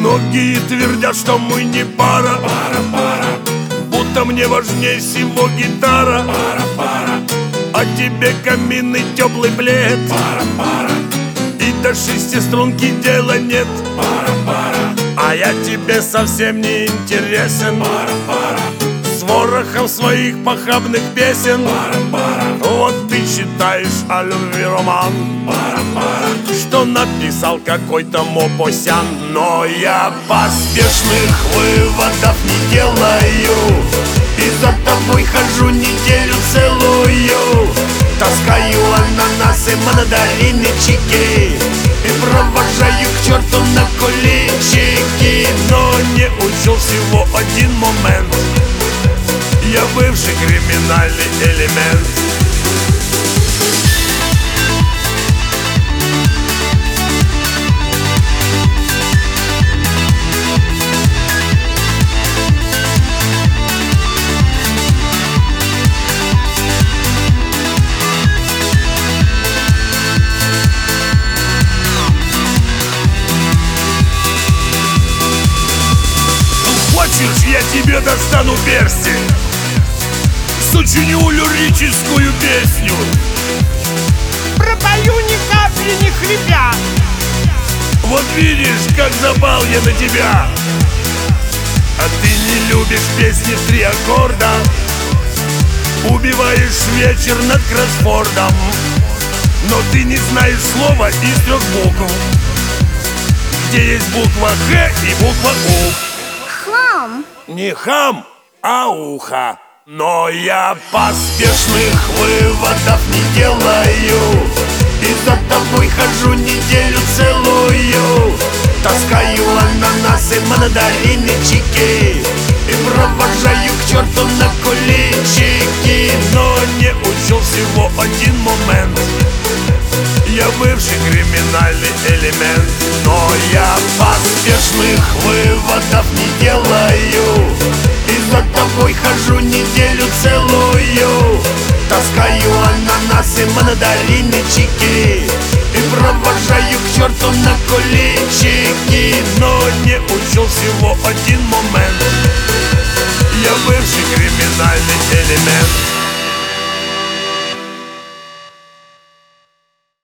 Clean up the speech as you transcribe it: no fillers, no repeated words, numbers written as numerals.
Многие твердят, что мы не пара, будто мне важнее всего гитара, а тебе каминный теплый плед, и до шестиструнки дела нет. А я тебе совсем не интересен, с ворохом своих похабных песен. Вот ты читаешь о любви роман, что написал какой-то Мопосян. Но я поспешных выводов не делаю, и за тобой хожу неделю целую. Таскаю ананасы, мандарины, чеки и провожаю к черту на куличики. Но не учел всего один момент: я бывший криминальный элемент. Хочешь, я тебе достану перстень, сочиню лирическую песню, пропою ни капли не хрипя. Вот видишь, как запал я на тебя. А ты не любишь песни в 3 аккорда, убиваешь вечер над кроссвордом. Но ты не знаешь слова из 3 букв, где есть буква Х и буква У. Хам. Не хам, а ухо. Но я поспешных выводов не делаю, и за тобой хожу неделю целую. Таскаю ананасы, мандарины, чеки и провожаю к черту на куличики. Но не учел всего один момент: я бывший криминальный элемент. Но я поспешных выводов не делаю, и за тобой хожу неделю целую. Таскаю ананасы, мандарины, чеки и провожаю к черту на куличики. Но не учел всего один момент: я бывший криминальный элемент.